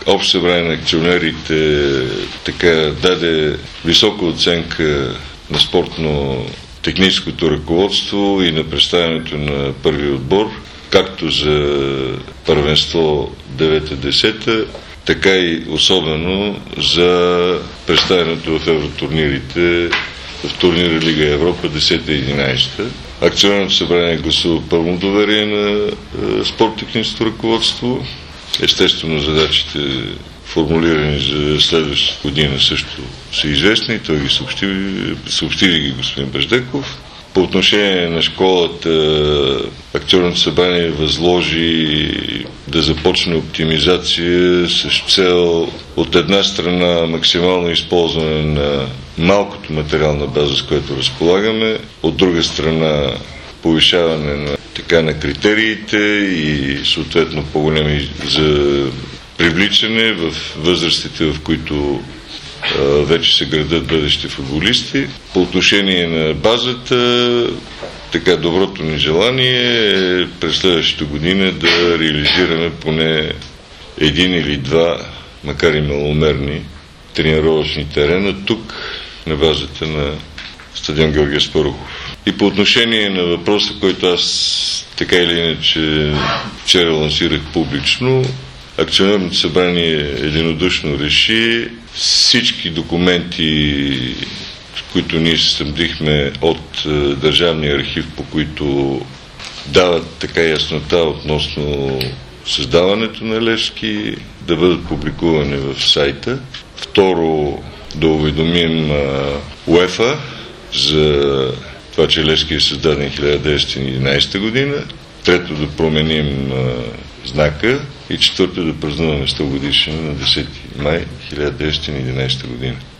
Общо събрание на акционерите така даде висока оценка на спортно-техническото ръководство и на представянето на първи отбор, както за първенство 9-10, така и особено за представянето в евротурнирите в турнира Лига Европа 10-11. Акционерното събрание гласува пълно доверие на спорт-техническото ръководство. Естествено, задачите, формулирани за следващата година, също са известни. Той ги съобщили ги господин Беждеков. По отношение на школата, акционерното събрание възложи да започне оптимизация с цел от една страна максимално използване на малкото материална база, с която разполагаме, от друга страна повишаване на критериите и съответно по-големи за привличане в възрастите, в които вече се градат бъдещи футболисти. По отношение на базата, доброто ни желание е през следващата година да реализираме поне един или два, макар и маломерни, тренировъчни терена тук, на базата на стадион Георги Аспарухов. И по отношение на въпроса, който аз така или иначе вчера лансирах публично, акционерното събрание единодушно реши всички документи, които ние се снабдихме от Държавния архив, по които дават така яснота относно създаването на Левски, да бъдат публикувани в сайта. Второ, да уведомим УЕФА за това, че Левски е създаден 1911 година. Трето, да променим знака. И четвърто, да празнуваме 100 годишна на 10 май 1911 година.